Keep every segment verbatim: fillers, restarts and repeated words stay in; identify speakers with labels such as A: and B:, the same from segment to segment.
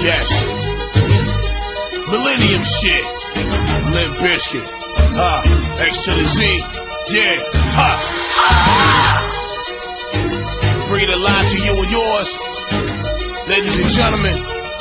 A: Yes. Millennium shit. Limp Bizkit. Uh, X to the Z. Yeah. Ha. Bring it alive to you and yours. Ladies and gentlemen.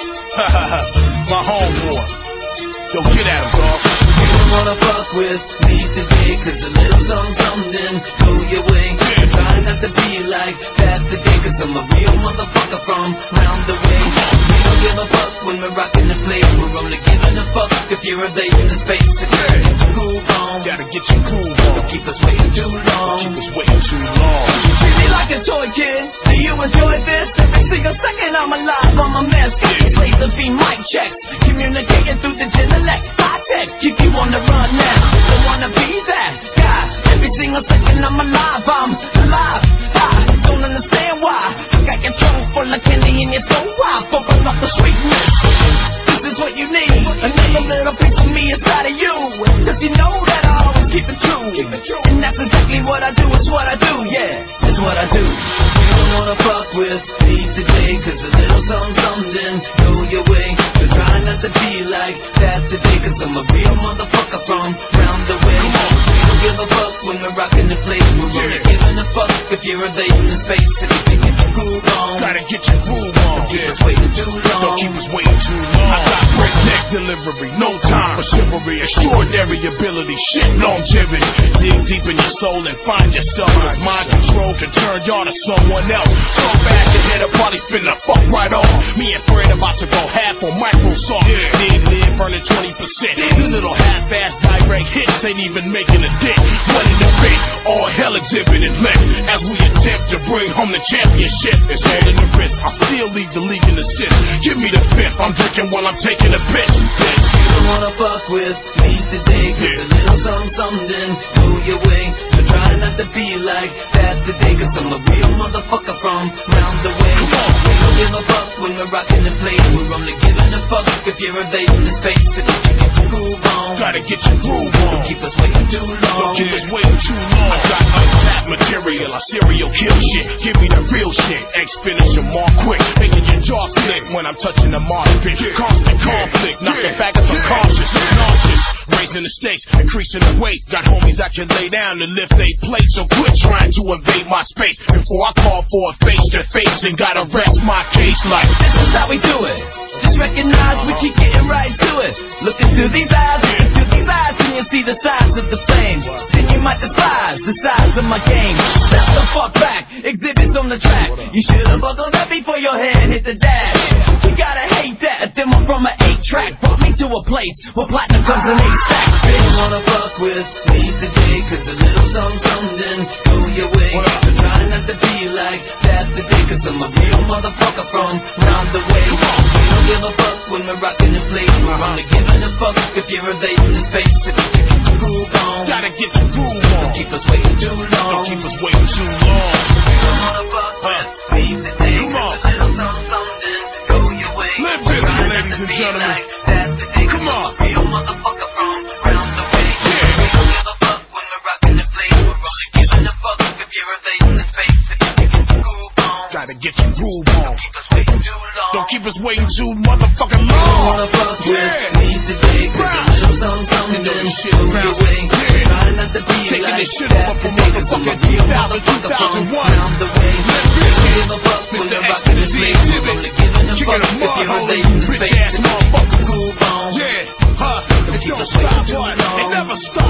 A: My homeboy. Yo, get at him, dog.
B: You don't wanna fuck with me today, cause a little something, something go your way. Yeah. Try not to be like that today, cause I'm a real motherfucker from round the way. We don't give a fuck when we're rocking the place. We're only giving a fuck if you're evading the space. If you get your groove on,
A: gotta get your groove on.
B: Don't keep us waiting too long.
A: Don't keep us waiting too long.
B: You treat me like a toy kid. Do you enjoy this? Every single second I'm alive, I'm a mess. Got you play the beat, mic checks. Communicating through the genelect. High tech, keep you on the run now. Don't wanna be that guy. Every single second I'm alive, I'm alive. I don't understand why. I got your trunk full of candy and you're so wild. Bumping up the sweetness. This is what you need. Another little piece of me inside of you. Cause you know that I always keep it true. And that's exactly what I do, it's what I do, yeah. It's what I do. You don't wanna fuck with me today, cause a little something, something go your way. So try not to be like that today, cause I'm a real motherfucker from round the way. We don't give a fuck when we're rocking the place. We're only giving a fuck if you're evading the space. If you get your groove on,
A: gotta get your groove on.
B: Don't keep us waiting too long.
A: Don't keep us waiting too long. I got breakneck delivery, no time for chivalry. Extraordinary ability, shit longevity. Dig deep in your soul and find yourself. Cause mind control can turn y'all to someone else. So fast your head will probably spin the fuck right off. Me and Fred about to go half on Microsoft. Yeah. Dig live burning twenty percent. These little half-ass direct hits ain't even making a dent. One in the pit, all hell exhibited left. As we attempt to bring home the championship. It's all in the wrist, I still lead the league in assist. Give me the fifth, I'm drinking while I'm taking a piss. Bitch.
B: You don't wanna fuck with me today, cause yeah. a little something, something go your way. So try not to be like that today, cause I'm a real motherfucker from round the way. We don't give a fuck when we're rocking the place. We're only giving a fuck if you're evading the space. If you get your groove on,
A: gotta get your groove on.
B: Don't keep us waiting too long.
A: Don't keep us waiting too long. I got untapped material, I serial kill shit. Give me the real shit. X finish them all quick, making your jaw split when I'm touching the mark bitch. Constant conflict, knocking back at some cautious, nauseous. Raising the stakes, increasing the weight. Got homies that can lay down and lift they plate. So quit trying to invade my space before I call for a face to face and gotta rest my case like.
B: This is how we do it. Just recognize we keep getting right to it. Looking through these eyes, looking through these eyes, and you'll see the size of the flames. Then you might despise the size of my game. Step the fuck back, exhibits on the track. You should've buckled up before your hand hit the dash. You gotta hate that, a demo from an eight track brought me to a place where platinum comes in eight stacks. They don't wanna fuck with me today, cause a little something, something go your way. So try not to be like that today, cause I'm a real motherfucker from round the way. We don't give a fuck when we're rocking the place. We're only giving a fuck if you're evading the space. If you get your groove on,
A: gotta get your groove on.
B: Don't keep us waiting too long.
A: Don't keep us waiting too long.
B: We don't wanna fuck with me today,
A: come on.
B: cause a little something, something go your way.
A: Limp Bizkit, ladies and gentlemen.
B: Like that today,
A: come on.
B: I'm a real motherfucker from round the way. Yeah. We don't give a fuck when we're rocking the place. We're only giving a fuck if you're evading the space. If you get your groove on,
A: gotta get your groove on.
B: Don't keep us waiting too long.
A: Don't keep us waiting too motherfucking long.
B: You don't wanna fuck with yeah. me today, cause a little something, something go your way. Yeah. Try not to be taking like this shit over from motherfucking two thousand, two thousand one. Round the way. Don't give a fuck when we're rocking the place. We're only giving a fuck if you're evading the space. If you get your groove on,
A: yeah, huh? It don't stop, but it never stops.